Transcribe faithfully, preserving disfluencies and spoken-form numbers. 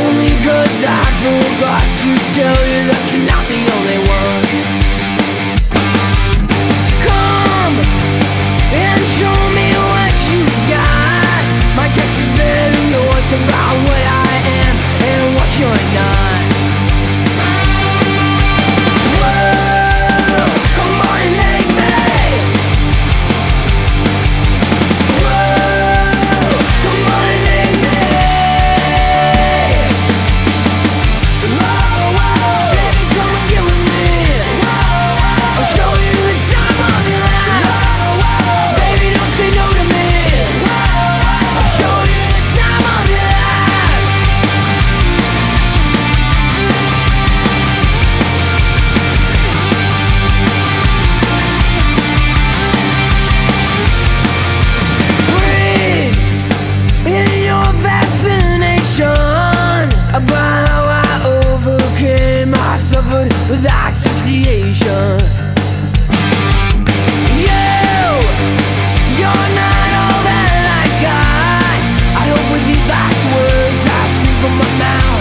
Only 'cause I forgot to tell you that you're not the only one. Come and show me what you got. My guess is better than yours about what I am and what you're not. Whoa, come on and hang me. Whoa, come on and hang me. Whoa, whoa, baby, come and get with me. I'll show you the time of your life. Baby, don't say no to me. I'll show you the time of your life. Breathe in your fascination about how I overcame. I suffered with asphyxiation. You, you're not all that I got. I hope with these last words I scream from my mouth